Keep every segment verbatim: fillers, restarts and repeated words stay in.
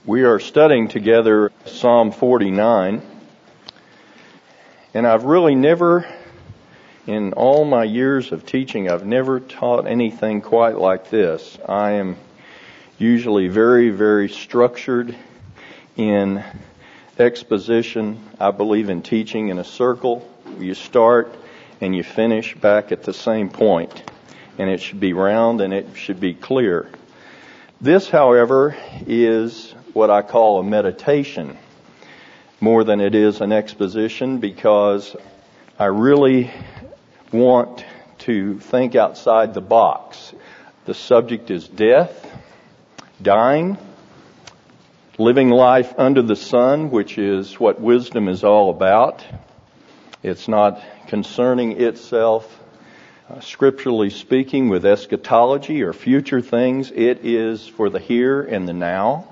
We are studying together Psalm forty-nine, and I've really never, in all my years of teaching, I've never taught anything quite like this. I am usually very, very structured in exposition. I believe in teaching in a circle. You start and you finish back at the same point, and it should be round and it should be clear. This, however, is what I call a meditation more than it is an exposition, because I really want to think outside the box. The subject is death, dying, living life under the sun, which is what wisdom is all about. It's not concerning itself, uh, scripturally speaking, with eschatology or future things. It is for the here and the now.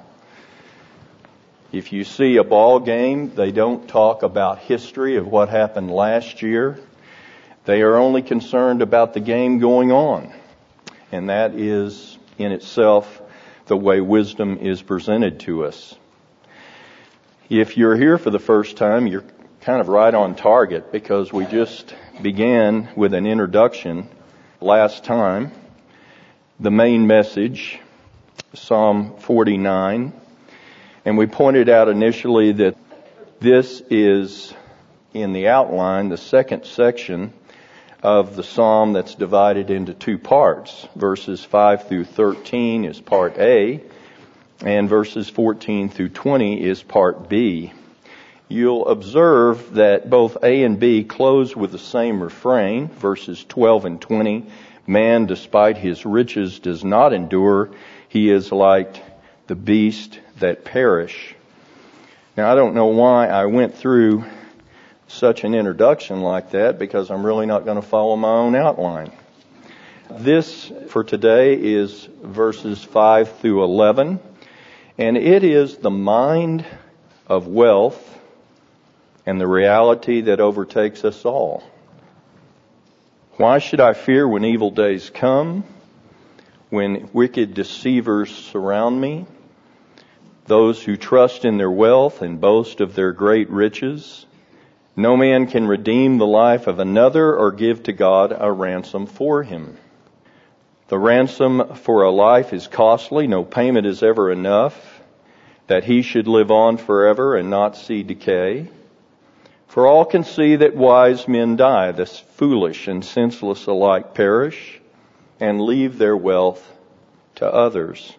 If you see a ball game, they don't talk about history of what happened last year. They are only concerned about the game going on. And that is in itself the way wisdom is presented to us. If you're here for the first time, you're kind of right on target, because we just began with an introduction last time. The main message, Psalm forty-nine. And we pointed out initially that this is, in the outline, the second section of the psalm that's divided into two parts. Verses five through thirteen is part A, and verses fourteen through twenty is part B. You'll observe that both A and B close with the same refrain, verses twelve and twenty. Man, despite his riches, does not endure. He is like the beast that perish. Now, I don't know why I went through such an introduction like that, because I'm really not going to follow my own outline. This for today is verses five through eleven, and it is the mind of wealth and the reality that overtakes us all. Why should I fear when evil days come, when wicked deceivers surround me? Those who trust in their wealth and boast of their great riches. No man can redeem the life of another or give to God a ransom for him. The ransom for a life is costly. No payment is ever enough that he should live on forever and not see decay. For all can see that wise men die, the foolish and senseless alike perish, and leave their wealth to others.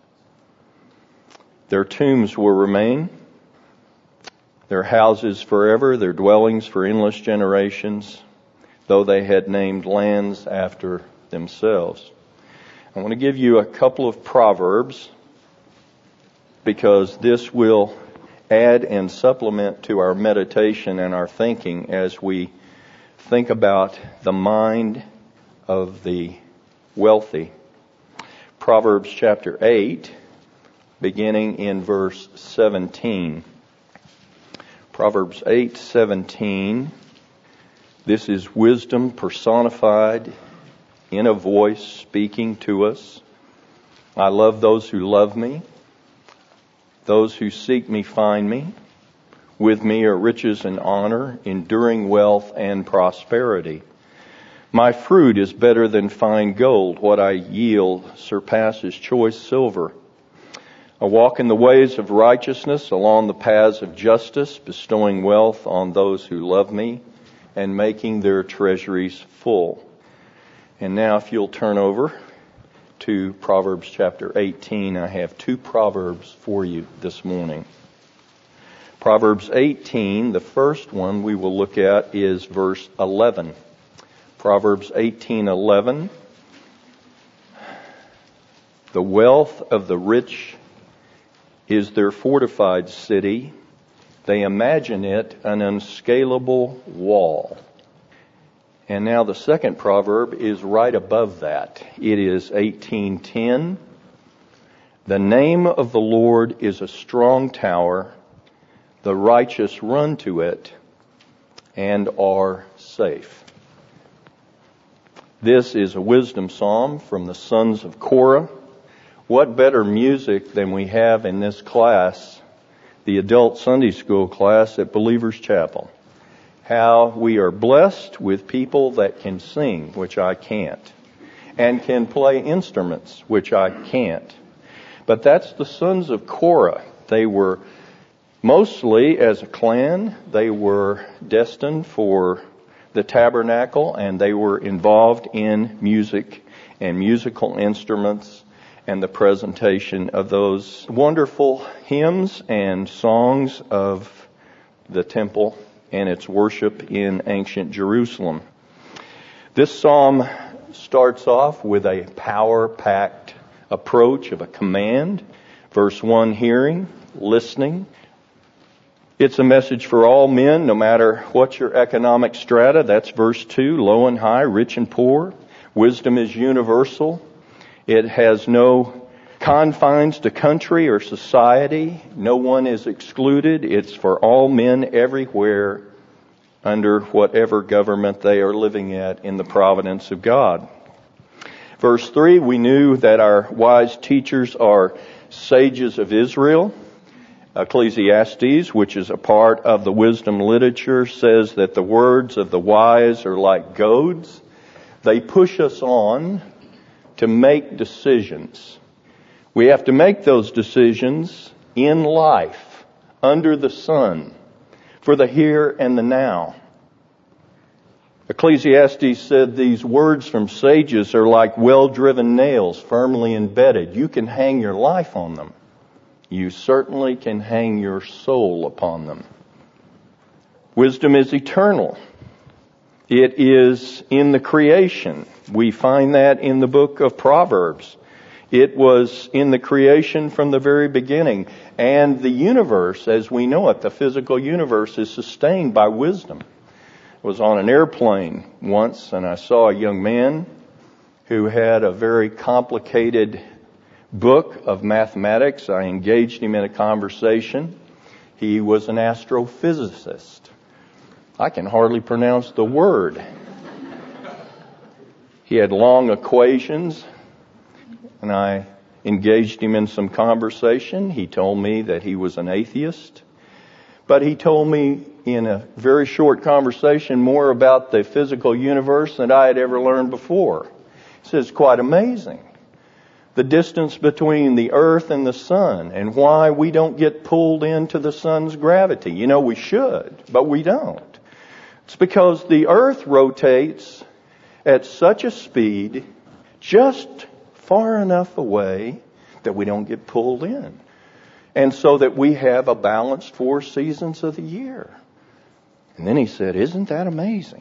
Their tombs will remain, their houses forever, their dwellings for endless generations, though they had named lands after themselves. I want to give you a couple of proverbs, because this will add and supplement to our meditation and our thinking as we think about the mind of the wealthy. Proverbs chapter eight, beginning in verse seventeen. Proverbs eight seventeen. This is wisdom personified in a voice speaking to us. I love those who love me. Those who seek me find me. With me are riches and honor, enduring wealth and prosperity. My fruit is better than fine gold. What I yield surpasses choice silver. I walk in the ways of righteousness, along the paths of justice, bestowing wealth on those who love me and making their treasuries full. And now if you'll turn over to Proverbs chapter eighteen, I have two proverbs for you this morning. Proverbs eighteen, the first one we will look at is verse eleven. Proverbs eighteen eleven. The wealth of the rich is their fortified city. They imagine it an unscalable wall. And now the second proverb is right above that. It is eighteen ten. The name of the Lord is a strong tower. The righteous run to it and are safe. This is a wisdom psalm from the sons of Korah. What better music than we have in this class, the adult Sunday school class at Believers Chapel? How we are blessed with people that can sing, which I can't, and can play instruments, which I can't. But that's the sons of Korah. They were mostly, as a clan, they were destined for the tabernacle, and they were involved in music and musical instruments and the presentation of those wonderful hymns and songs of the temple and its worship in ancient Jerusalem. This psalm starts off with a power-packed approach of a command. Verse one, hearing, listening. It's a message for all men, no matter what your economic strata. That's verse two, low and high, rich and poor. Wisdom is universal. It has no confines to country or society. No one is excluded. It's for all men everywhere under whatever government they are living at in the providence of God. Verse three, we knew that our wise teachers are sages of Israel. Ecclesiastes, which is a part of the wisdom literature, says that the words of the wise are like goads. They push us on to make decisions. We have to make those decisions in life, under the sun, for the here and the now. Ecclesiastes said these words from sages are like well-driven nails, firmly embedded. You can hang your life on them. You certainly can hang your soul upon them. Wisdom is eternal. It is in the creation. We find that in the book of Proverbs. It was in the creation from the very beginning. And the universe, as we know it, the physical universe, is sustained by wisdom. I was on an airplane once and I saw a young man who had a very complicated book of mathematics. I engaged him in a conversation. He was an astrophysicist. I can hardly pronounce the word. He had long equations, and I engaged him in some conversation. He told me that he was an atheist, but he told me in a very short conversation more about the physical universe than I had ever learned before. He says, it's quite amazing. The distance between the earth and the sun, and why we don't get pulled into the sun's gravity. You know, we should, but we don't. It's because the earth rotates at such a speed, just far enough away that we don't get pulled in. And so that we have a balanced four seasons of the year. And then he said, isn't that amazing?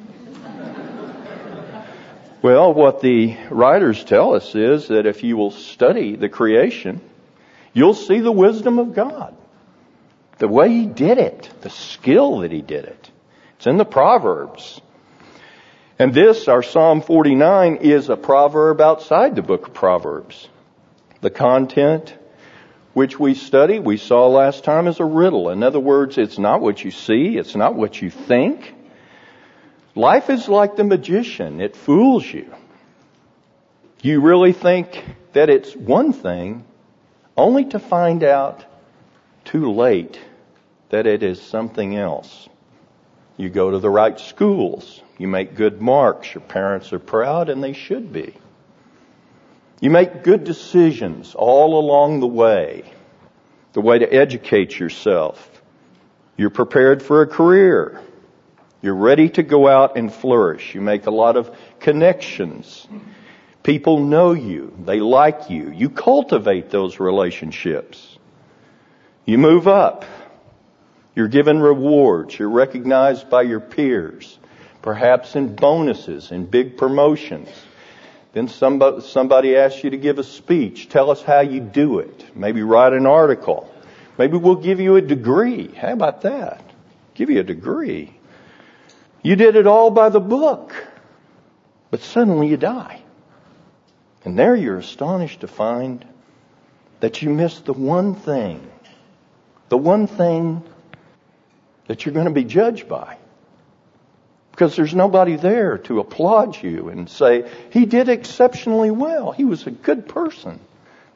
Well, what the writers tell us is that if you will study the creation, you'll see the wisdom of God. The way He did it, the skill that He did it. It's in the Proverbs. And this, our Psalm forty-nine, is a proverb outside the book of Proverbs. The content which we study, we saw last time, is a riddle. In other words, it's not what you see, it's not what you think. Life is like the magician. It fools you. You really think that it's one thing, only to find out too late that it is something else. You go to the right schools. You make good marks. Your parents are proud, and they should be. You make good decisions all along the way. The way to educate yourself. You're prepared for a career. You're ready to go out and flourish. You make a lot of connections. People know you. They like you. You cultivate those relationships. You move up. You're given rewards. You're recognized by your peers. Perhaps in bonuses, in big promotions. Then somebody, somebody asks you to give a speech. Tell us how you do it. Maybe write an article. Maybe we'll give you a degree. How about that? Give you a degree. You did it all by the book. But suddenly you die. And there you're astonished to find that you missed the one thing. The one thing that you're going to be judged by. Because there's nobody there to applaud you and say, he did exceptionally well. He was a good person.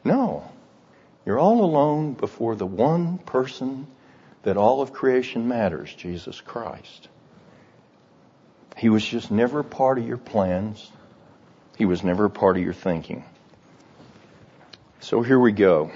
No. You're all alone before the one person that all of creation matters, Jesus Christ. He was just never a part of your plans. He was never a part of your thinking. So here we go.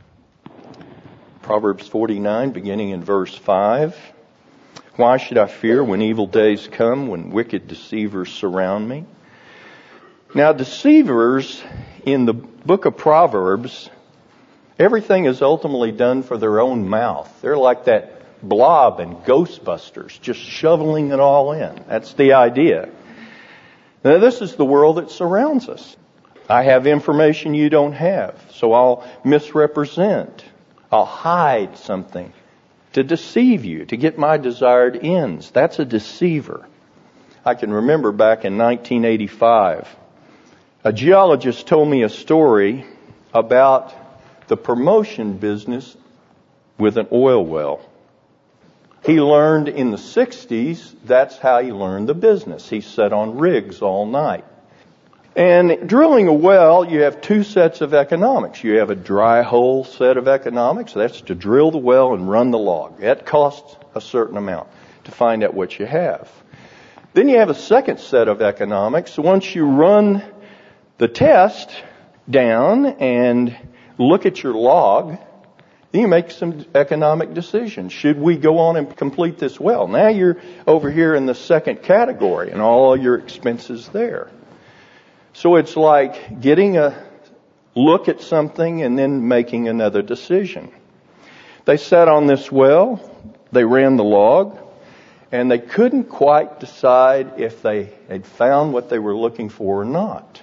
Proverbs forty-nine, beginning in verse five. Why should I fear when evil days come, when wicked deceivers surround me? Now, deceivers in the book of Proverbs, everything is ultimately done for their own mouth. They're like that Blob in Ghostbusters, just shoveling it all in. That's the idea. Now, this is the world that surrounds us. I have information you don't have, so I'll misrepresent. I'll hide something to deceive you, to get my desired ends. That's a deceiver. I can remember back in nineteen eighty-five, a geologist told me a story about the promotion business with an oil well. He learned in the sixties, that's how he learned the business. He sat on rigs all night. And drilling a well, you have two sets of economics. You have a dry hole set of economics. That's to drill the well and run the log. That costs a certain amount to find out what you have. Then you have a second set of economics. Once you run the test down and look at your log, then you make some economic decisions. Should we go on and complete this well? Now you're over here in the second category and all your expenses there. So it's like getting a look at something and then making another decision. They sat on this well, they ran the log, and they couldn't quite decide if they had found what they were looking for or not.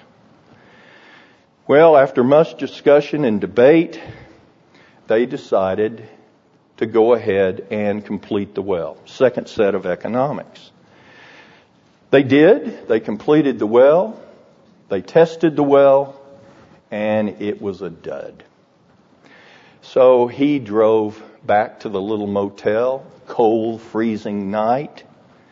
Well, after much discussion and debate, they decided to go ahead and complete the well. Second set of economics. They did. They completed the well. They tested the well, and it was a dud. So he drove back to the little motel, cold, freezing night,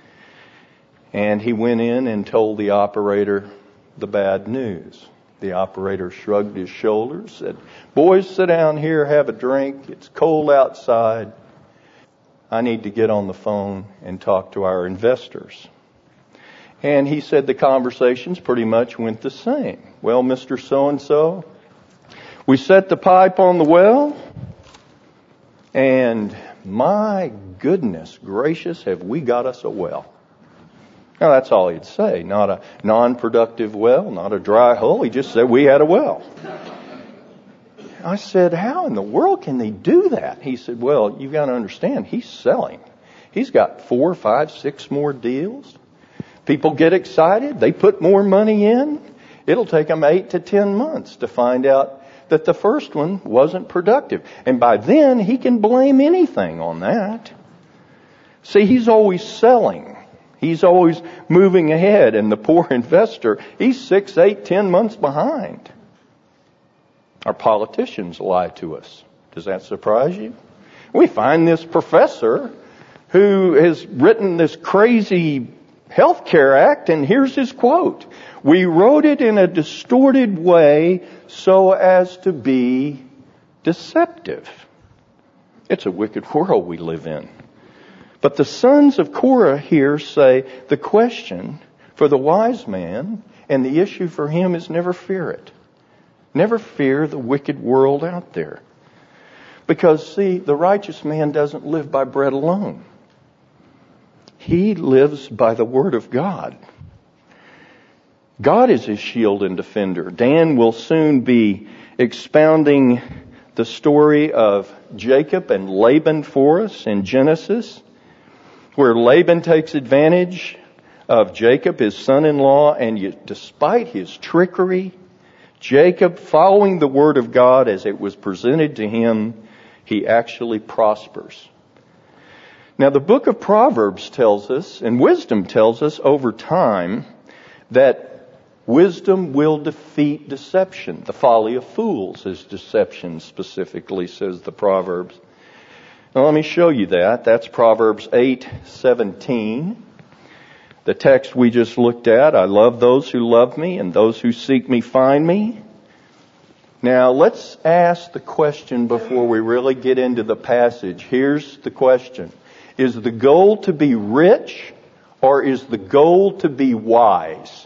and he went in and told the operator the bad news. The operator shrugged his shoulders, said, "Boys, sit down here, have a drink. It's cold outside. I need to get on the phone and talk to our investors." And he said the conversations pretty much went the same. "Well, Mister So-and-so, we set the pipe on the well, and my goodness gracious, have we got us a well." Now, that's all he'd say. Not a non-productive well, not a dry hole. He just said we had a well. I said, "How in the world can they do that?" He said, "Well, you've got to understand, he's selling. He's got four, five, six more deals. People get excited. They put more money in. It'll take them eight to ten months to find out that the first one wasn't productive. And by then, he can blame anything on that." See, he's always selling. He's always moving ahead. And the poor investor, he's six, eight, ten months behind. Our politicians lie to us. Does that surprise you? We find this professor who has written this crazy Health Care Act, and here's his quote: "We wrote it in a distorted way so as to be deceptive." It's a wicked world we live in. But the sons of Korah here say the question for the wise man and the issue for him is never fear it. Never fear the wicked world out there. Because, see, the righteous man doesn't live by bread alone. He lives by the Word of God. God is his shield and defender. Dan will soon be expounding the story of Jacob and Laban for us in Genesis, where Laban takes advantage of Jacob, his son-in-law, and yet, despite his trickery, Jacob, following the Word of God as it was presented to him, he actually prospers. Now, the book of Proverbs tells us, and wisdom tells us over time, that wisdom will defeat deception. The folly of fools is deception, specifically, says the Proverbs. Now, let me show you that. That's Proverbs eight seventeen. The text we just looked at: "I love those who love me, and those who seek me find me." Now, let's ask the question before we really get into the passage. Here's the question. Is the goal to be rich, or is the goal to be wise?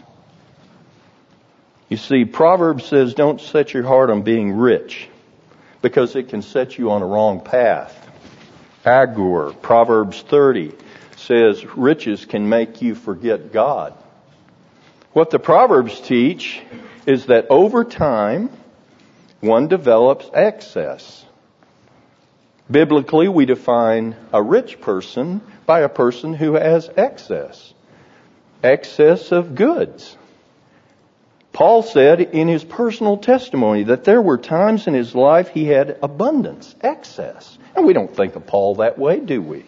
You see, Proverbs says don't set your heart on being rich, because it can set you on a wrong path. Agur, Proverbs thirty, says riches can make you forget God. What the Proverbs teach is that over time, one develops excess. Biblically, we define a rich person by a person who has excess. Excess of goods. Paul said in his personal testimony that there were times in his life he had abundance, excess. And we don't think of Paul that way, do we?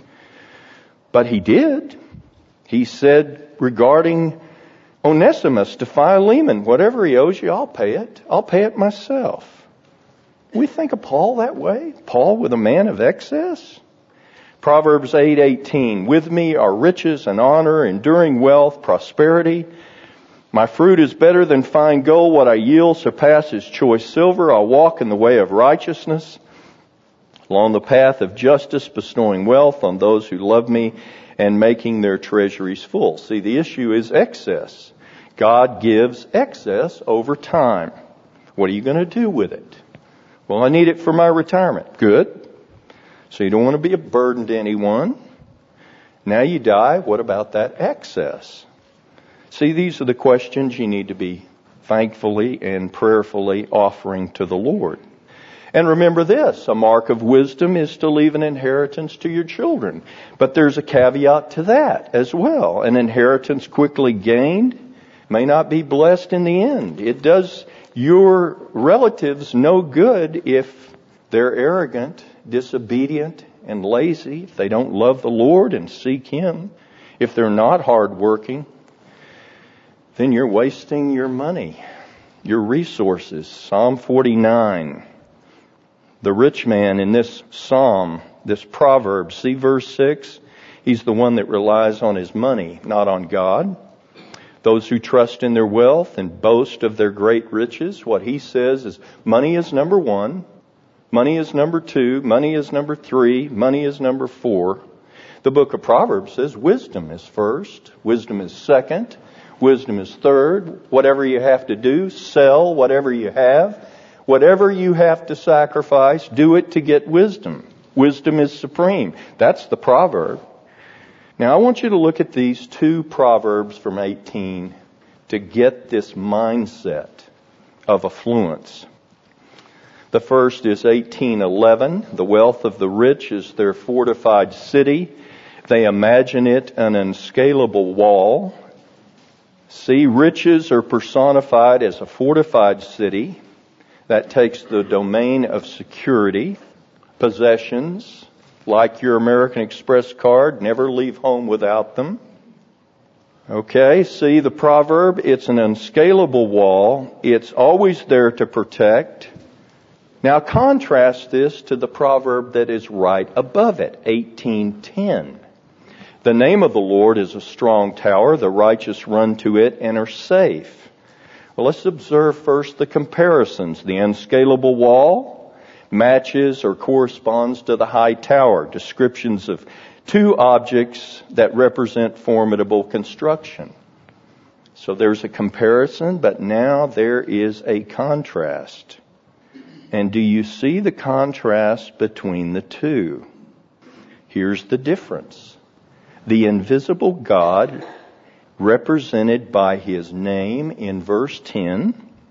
But he did. He said regarding Onesimus to Philemon, whatever he owes you, I'll pay it. I'll pay it myself. We think of Paul that way? Paul with a man of excess? Proverbs eight eighteen, with me are riches and honor, enduring wealth, prosperity. My fruit is better than fine gold. What I yield surpasses choice silver. I'll walk in the way of righteousness, along the path of justice, bestowing wealth on those who love me and making their treasuries full. See, the issue is excess. God gives excess over time. What are you going to do with it? Well, I need it for my retirement. Good. So you don't want to be a burden to anyone. Now you die. What about that excess? See, these are the questions you need to be thankfully and prayerfully offering to the Lord. And remember this, a mark of wisdom is to leave an inheritance to your children. But there's a caveat to that as well. An inheritance quickly gained may not be blessed in the end. It does your relatives no good if they're arrogant, disobedient, and lazy, if they don't love the Lord and seek Him, if they're not hardworking. Then you're wasting your money, your resources. Psalm forty-nine. The rich man in this psalm, this proverb, see verse six? He's the one that relies on his money, not on God. Those who trust in their wealth and boast of their great riches, what he says is money is number one, money is number two, money is number three, money is number four. The book of Proverbs says wisdom is first, wisdom is second, wisdom is third. Whatever you have to do, sell whatever you have. Whatever you have to sacrifice, do it to get wisdom. Wisdom is supreme. That's the proverb. Now I want you to look at these two proverbs from eighteen to get this mindset of affluence. The first is eighteen eleven. The wealth of the rich is their fortified city. They imagine it an unscalable wall. See, riches are personified as a fortified city. That takes the domain of security, possessions, like your American Express card, never leave home without them. Okay, see the proverb, it's an unscalable wall. It's always there to protect. Now contrast this to the proverb that is right above it, eighteen ten. The name of the Lord is a strong tower. The righteous run to it and are safe. Well, let's observe first the comparisons. The unscalable wall matches or corresponds to the high tower. Descriptions of two objects that represent formidable construction. So there's a comparison, but now there is a contrast. And do you see the contrast between the two? Here's the difference. The invisible God, represented by His name in verse ten,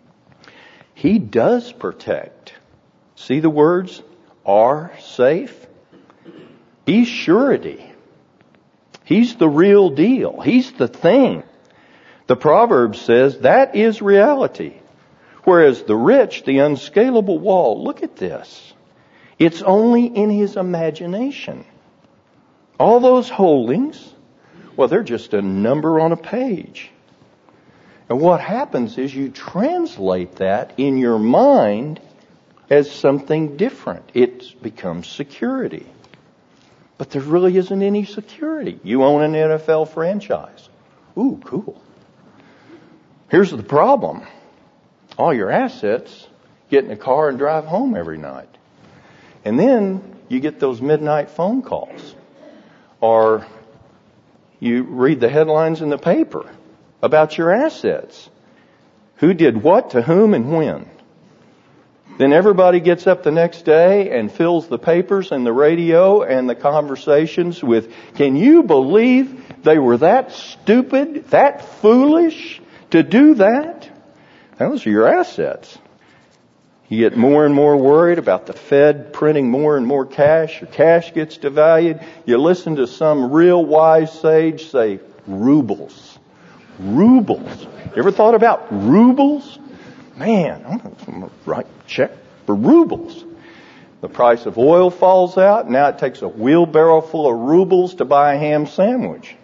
He does protect. See the words? Are safe. He's surety. He's the real deal. He's the thing. The proverb says that is reality. Whereas the rich, the unscalable wall, look at this. It's only in his imagination. All those holdings, well, they're just a number on a page. And what happens is you translate that in your mind as something different. It becomes security. But there really isn't any security. You own an N F L franchise. Ooh, cool. Here's the problem. All your assets get in a car and drive home every night. And then you get those midnight phone calls. Or you read the headlines in the paper about your assets. Who did what to whom and when. Then everybody gets up the next day and fills the papers and the radio and the conversations with, can you believe they were that stupid, that foolish to do that? Those are your assets. You get more and more worried about the Fed printing more and more cash. Your cash gets devalued. You listen to some real wise sage say, rubles. Rubles. You ever thought about rubles? Man, I'm going to write a check for rubles. The price of oil falls out. Now it takes a wheelbarrow full of rubles to buy a ham sandwich.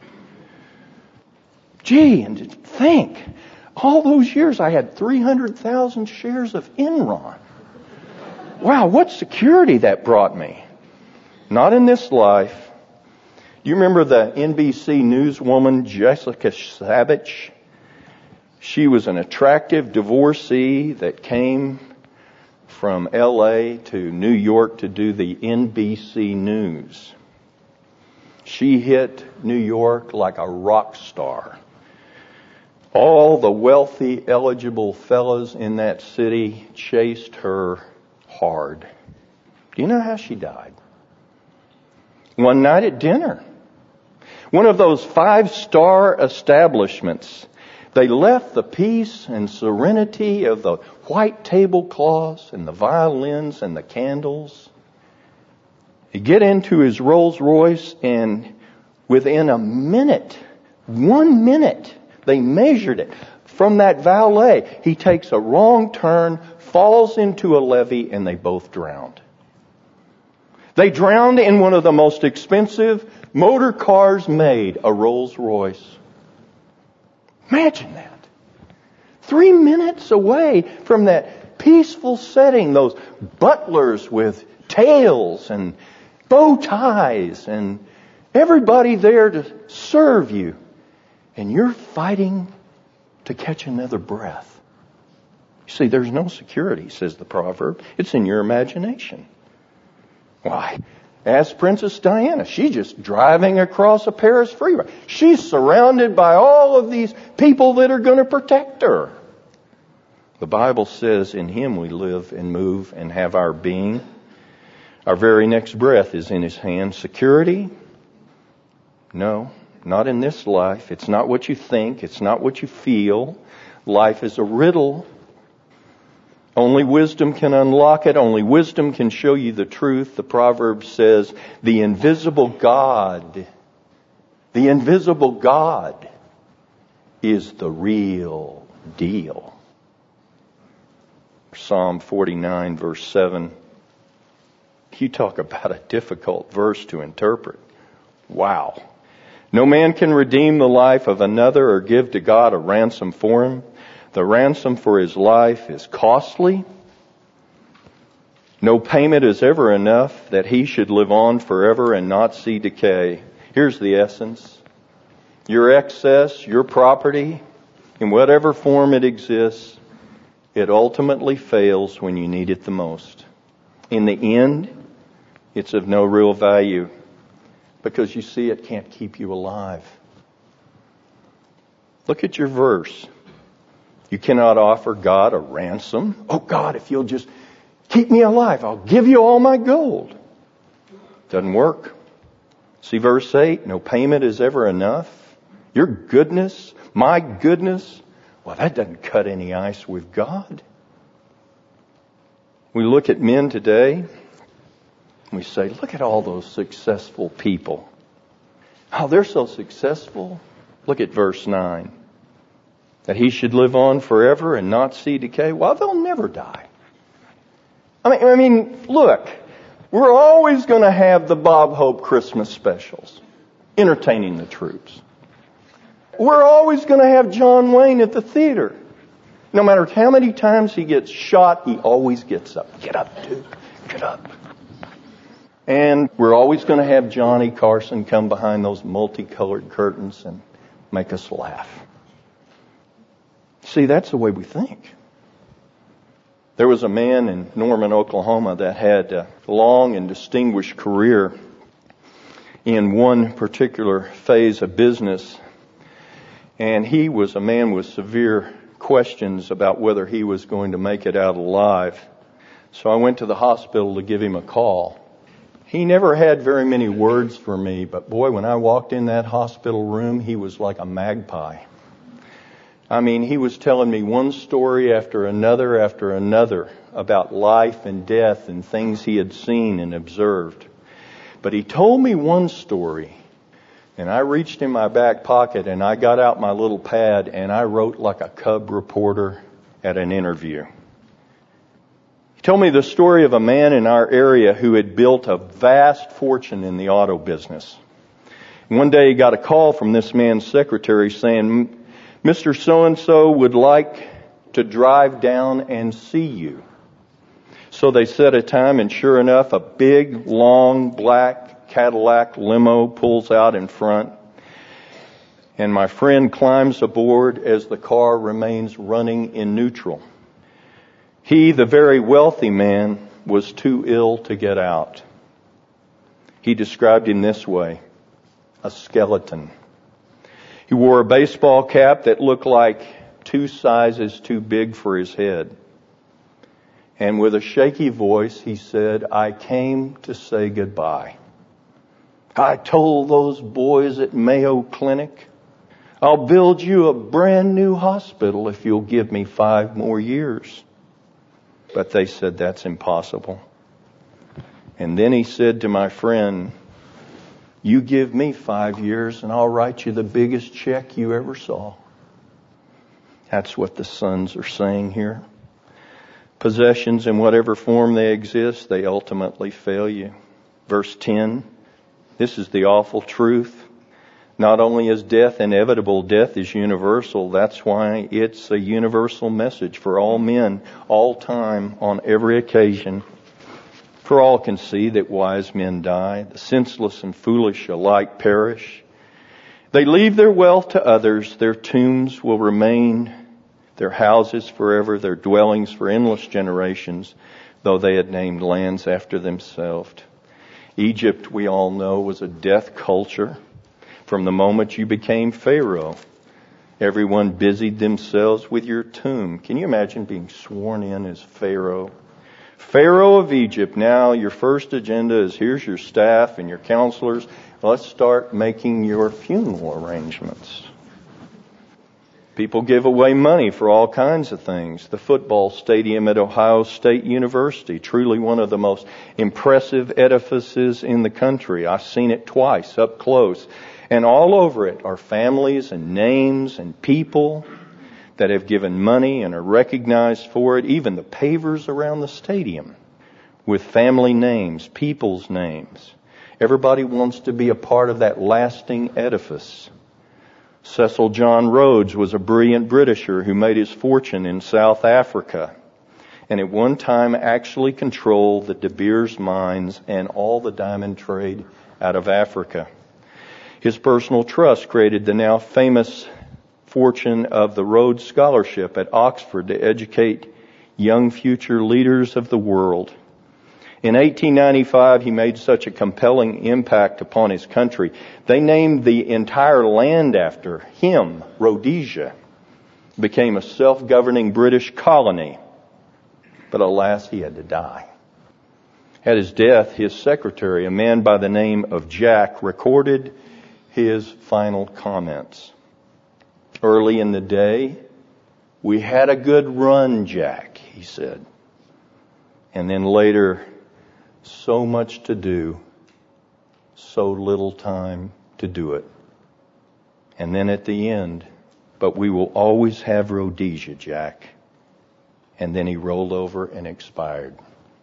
Gee, and to think, all those years I had three hundred thousand shares of Enron. Wow, what security that brought me. Not in this life. Do you remember the N B C newswoman Jessica Savage? She was an attractive divorcee that came from L A to New York to do the N B C News. She hit New York like a rock star. All the wealthy, eligible fellas in that city chased her hard. Do you know how she died? One night at dinner. One of those five-star establishments. They left the peace and serenity of the white tablecloths and the violins and the candles. You get into his Rolls Royce, and within a minute, one minute, they measured it. From that valet, he takes a wrong turn, falls into a levee, and they both drowned. They drowned in one of the most expensive motor cars made, a Rolls Royce. Imagine that. Three minutes away from that peaceful setting, those butlers with tails and bow ties and everybody there to serve you. And you're fighting to catch another breath. You see, there's no security, says the proverb. It's in your imagination. Why? Ask Princess Diana. She's just driving across a Paris freeway. She's surrounded by all of these people that are going to protect her. The Bible says, in Him we live and move and have our being. Our very next breath is in His hand. Security? No, not in this life. It's not what you think. It's not what you feel. Life is a riddle. Only wisdom can unlock it. Only wisdom can show you the truth. The proverb says, the invisible God, the invisible God is the real deal. Psalm forty-nine, verse seven. You talk about a difficult verse to interpret. Wow. No man can redeem the life of another or give to God a ransom for him. The ransom for his life is costly. No payment is ever enough that he should live on forever and not see decay. Here's the essence. Your excess, your property, in whatever form it exists, it ultimately fails when you need it the most. In the end, it's of no real value because you see it can't keep you alive. Look at your verse. You cannot offer God a ransom. Oh God, if you'll just keep me alive, I'll give you all my gold. Doesn't work. See verse eight, no payment is ever enough. Your goodness, my goodness, well, that doesn't cut any ice with God. We look at men today, we say, look at all those successful people. Oh, they're so successful. Look at verse nine. That he should live on forever and not see decay. Well, they'll never die. I mean, I mean, look, we're always going to have the Bob Hope Christmas specials, entertaining the troops. We're always going to have John Wayne at the theater. No matter how many times he gets shot, he always gets up. Get up, dude. Get up. And we're always going to have Johnny Carson come behind those multicolored curtains and make us laugh. See, that's the way we think. There was a man in Norman, Oklahoma that had a long and distinguished career in one particular phase of business. And he was a man with severe questions about whether he was going to make it out alive. So I went to the hospital to give him a call. He never had very many words for me, but boy, when I walked in that hospital room, he was like a magpie. I mean, he was telling me one story after another after another about life and death and things he had seen and observed. But he told me one story, and I reached in my back pocket and I got out my little pad and I wrote like a cub reporter at an interview. He told me the story of a man in our area who had built a vast fortune in the auto business. And one day he got a call from this man's secretary saying, Mister So-and-so would like to drive down and see you. So they set a time, and sure enough, a big, long, black Cadillac limo pulls out in front. And my friend climbs aboard as the car remains running in neutral. He, the very wealthy man, was too ill to get out. He described him this way: a skeleton. He wore a baseball cap that looked like two sizes too big for his head. And with a shaky voice, he said, I came to say goodbye. I told those boys at Mayo Clinic, I'll build you a brand new hospital if you'll give me five more years. But they said that's impossible. And then he said to my friend, you give me five years and I'll write you the biggest check you ever saw. That's what the sons are saying here. Possessions, in whatever form they exist, they ultimately fail you. Verse ten, this is the awful truth. Not only is death inevitable, death is universal. That's why it's a universal message for all men, all time, on every occasion. For all can see that wise men die. The senseless and foolish alike perish. They leave their wealth to others. Their tombs will remain, their houses forever, their dwellings for endless generations, though they had named lands after themselves. Egypt, we all know, was a death culture. From the moment you became Pharaoh, everyone busied themselves with your tomb. Can you imagine being sworn in as Pharaoh? Pharaoh of Egypt, now your first agenda is here's your staff and your counselors. Let's start making your funeral arrangements. People give away money for all kinds of things. The football stadium at Ohio State University, truly one of the most impressive edifices in the country. I've seen it twice up close. And all over it are families and names and people that have given money and are recognized for it. Even the pavers around the stadium with family names, people's names. Everybody wants to be a part of that lasting edifice. Cecil John Rhodes was a brilliant Britisher who made his fortune in South Africa, and at one time actually controlled the De Beers mines and all the diamond trade out of Africa. His personal trust created the now famous fortune of the Rhodes Scholarship at Oxford to educate young future leaders of the world. In eighteen ninety-five, he made such a compelling impact upon his country. They named the entire land after him, Rhodesia. It became a self-governing British colony. But alas, he had to die. At his death, his secretary, a man by the name of Jack, recorded his final comments. Early in the day, we had a good run, Jack, he said. And then later, so much to do, so little time to do it. And then at the end, but we will always have Rhodesia, Jack. And then he rolled over and expired.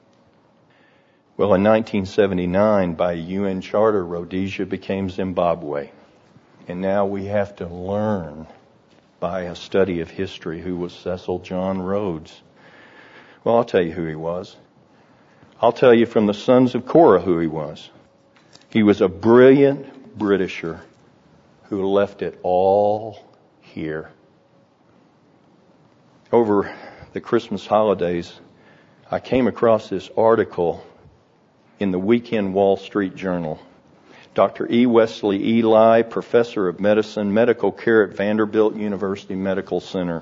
Well, in nineteen seventy-nine, by a U N charter, Rhodesia became Zimbabwe. And now we have to learn by a study of history who was Cecil John Rhodes. Well, I'll tell you who he was. I'll tell you from the sons of Korah who he was. He was a brilliant Britisher who left it all here. Over the Christmas holidays, I came across this article in the Weekend Wall Street Journal. Doctor E. Wesley Eli, professor of medicine, medical care at Vanderbilt University Medical Center.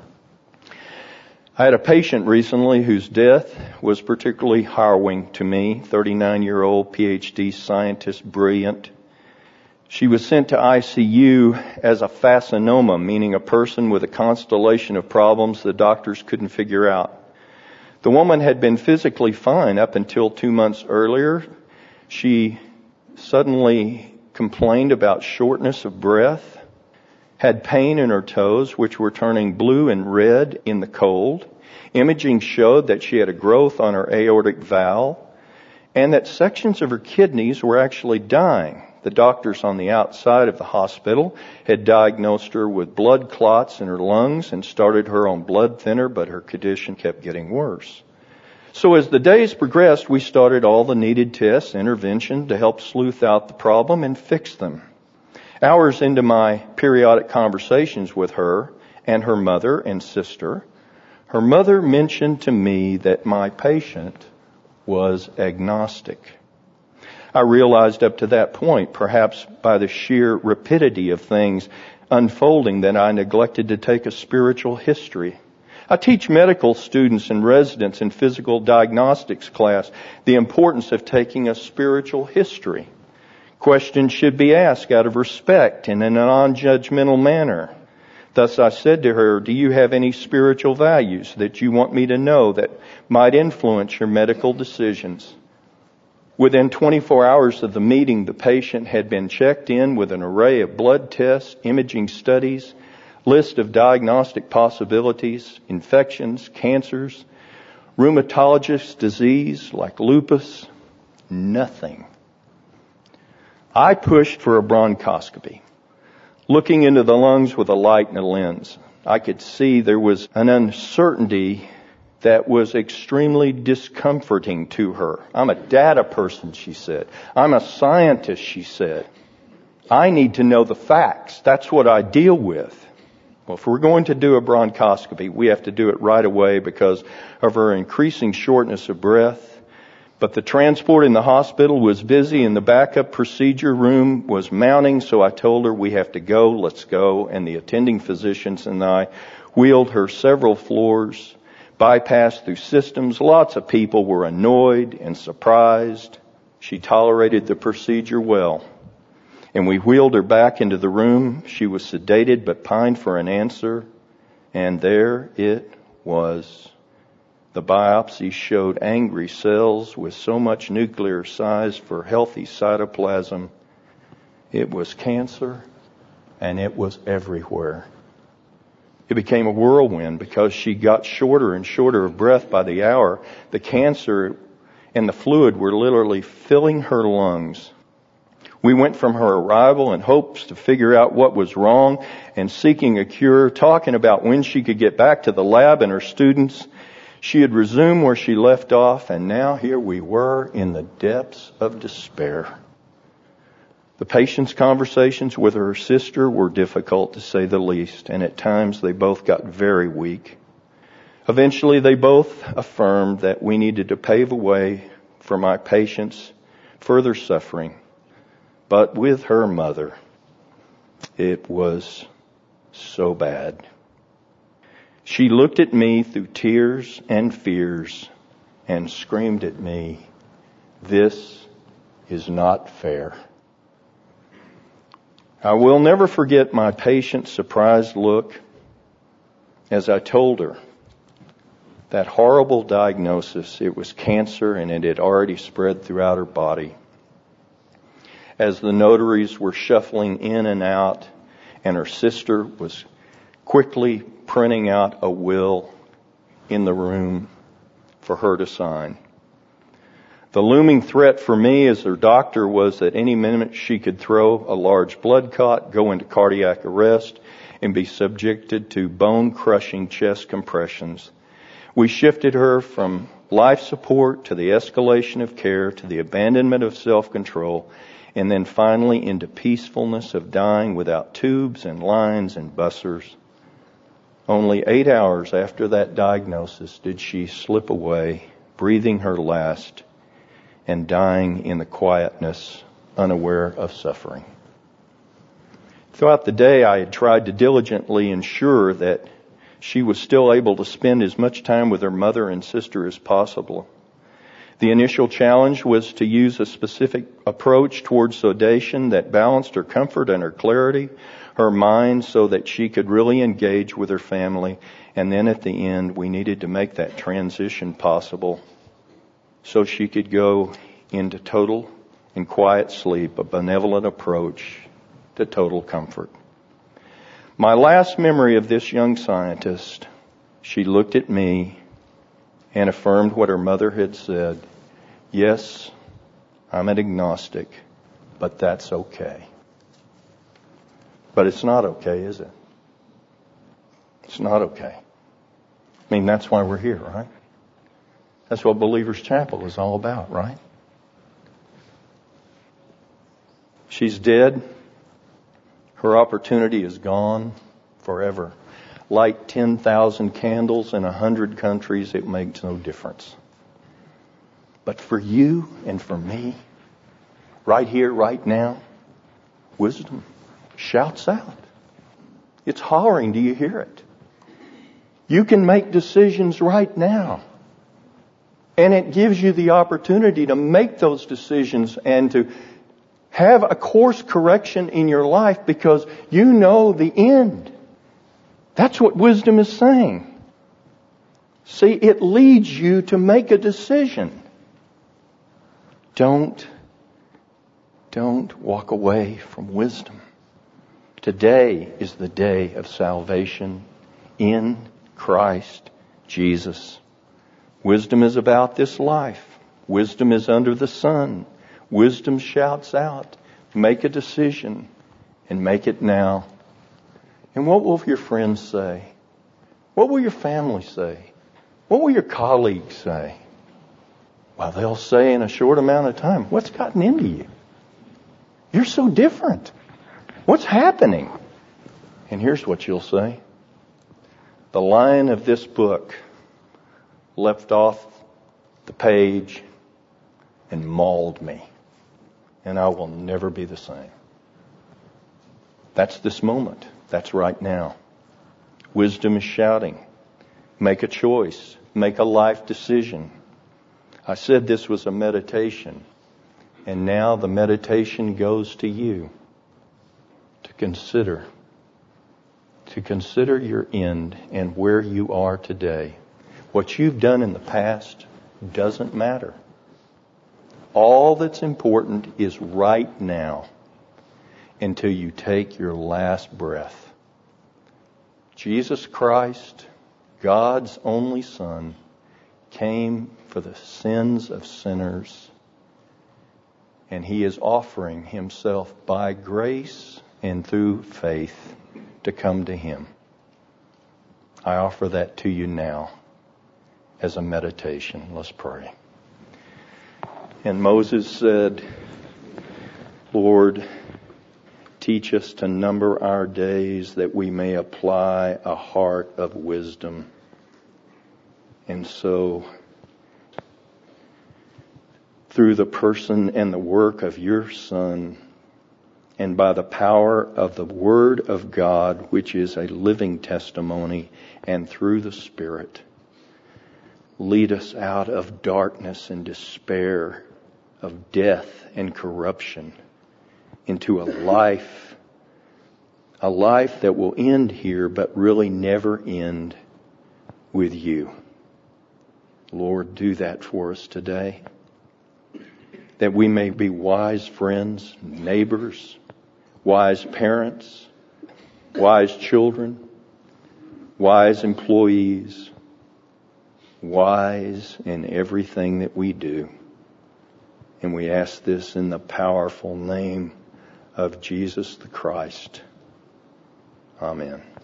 I had a patient recently whose death was particularly harrowing to me, thirty-nine-year-old P H D scientist, brilliant. She was sent to I C U as a fascinoma, meaning a person with a constellation of problems the doctors couldn't figure out. The woman had been physically fine up until two months earlier. She suddenly complained about shortness of breath, had pain in her toes, which were turning blue and red in the cold. Imaging showed that she had a growth on her aortic valve and that sections of her kidneys were actually dying. The doctors on the outside of the hospital had diagnosed her with blood clots in her lungs and started her on blood thinner, but her condition kept getting worse. So as the days progressed, we started all the needed tests, intervention to help sleuth out the problem and fix them. Hours into my periodic conversations with her and her mother and sister, her mother mentioned to me that my patient was agnostic. I realized up to that point, perhaps by the sheer rapidity of things unfolding, that I neglected to take a spiritual history. I teach medical students and residents in physical diagnostics class the importance of taking a spiritual history. Questions should be asked out of respect and in a non-judgmental manner. Thus I said to her, do you have any spiritual values that you want me to know that might influence your medical decisions? Within twenty-four hours of the meeting, the patient had been checked in with an array of blood tests, imaging studies, list of diagnostic possibilities, infections, cancers, rheumatologist disease like lupus, nothing. I pushed for a bronchoscopy, looking into the lungs with a light and a lens. I could see there was an uncertainty that was extremely discomforting to her. I'm a data person, she said. I'm a scientist, she said. I need to know the facts. That's what I deal with. Well, if we're going to do a bronchoscopy, we have to do it right away because of her increasing shortness of breath. But the transport in the hospital was busy and the backup procedure room was mounting, so I told her we have to go, let's go. And the attending physicians and I wheeled her several floors, bypassed through systems. Lots of people were annoyed and surprised. She tolerated the procedure well. And we wheeled her back into the room. She was sedated but pined for an answer. And there it was. The biopsy showed angry cells with so much nuclear size for healthy cytoplasm. It was cancer, and it was everywhere. It became a whirlwind because she got shorter and shorter of breath by the hour. The cancer and the fluid were literally filling her lungs. We went from her arrival in hopes to figure out what was wrong and seeking a cure, talking about when she could get back to the lab and her students. She had resumed where she left off, and now here we were in the depths of despair. The patient's conversations with her sister were difficult, to say the least, and at times they both got very weak. Eventually they both affirmed that we needed to pave a way for my patient's further suffering. But with her mother, it was so bad. She looked at me through tears and fears and screamed at me, "This is not fair." I will never forget my patient's surprised look as I told her that horrible diagnosis. It was cancer and it had already spread throughout her body. As the notaries were shuffling in and out and her sister was quickly printing out a will in the room for her to sign. The looming threat for me as her doctor was that any minute she could throw a large blood clot, go into cardiac arrest, and be subjected to bone-crushing chest compressions. We shifted her from life support to the escalation of care to the abandonment of self-control, and then finally into peacefulness of dying without tubes and lines and bussers. Only eight hours after that diagnosis did she slip away breathing her last, and dying in the quietness, unaware of suffering. Throughout the day, I had tried to diligently ensure that she was still able to spend as much time with her mother and sister as possible. The initial challenge was to use a specific approach towards sedation that balanced her comfort and her clarity, her mind, so that she could really engage with her family. And then at the end, we needed to make that transition possible so she could go into total and quiet sleep, a benevolent approach to total comfort. My last memory of this young scientist, she looked at me and affirmed what her mother had said. Yes, I'm an agnostic, but that's okay. But it's not okay, is it? It's not okay. I mean, that's why we're here, right? That's what Believers Chapel is all about, right? She's dead. Her opportunity is gone forever. Light ten thousand candles in a hundred countries, it makes no difference. But for you and for me, right here, right now, wisdom shouts out. It's hollering. Do you hear it? You can make decisions right now. And it gives you the opportunity to make those decisions and to have a course correction in your life because you know the end. That's what wisdom is saying. See, it leads you to make a decision. Don't, don't walk away from wisdom. Today is the day of salvation in Christ Jesus. Wisdom is about this life. Wisdom is under the sun. Wisdom shouts out, make a decision and make it now. And what will your friends say? What will your family say? What will your colleagues say? Well, they'll say in a short amount of time, what's gotten into you? You're so different. What's happening? And here's what you'll say. The line of this book left off the page and mauled me. And I will never be the same. That's this moment. That's right now. Wisdom is shouting. Make a choice. Make a life decision. I said this was a meditation. And now the meditation goes to you. To consider. To consider your end and where you are today. What you've done in the past doesn't matter. All that's important is right now until you take your last breath. Jesus Christ, God's only Son, came for the sins of sinners, and He is offering Himself by grace and through faith to come to Him. I offer that to you now as a meditation. Let's pray. And Moses said, Lord, teach us to number our days that we may apply a heart of wisdom. And so, through the person and the work of your Son, and by the power of the Word of God, which is a living testimony, and through the Spirit, lead us out of darkness and despair, of death and corruption, into a life, a life that will end here, but really never end with you. Lord, do that for us today, that we may be wise friends, neighbors, wise parents, wise children, wise employees, wise in everything that we do. And we ask this in the powerful name of Jesus the Christ. Amen.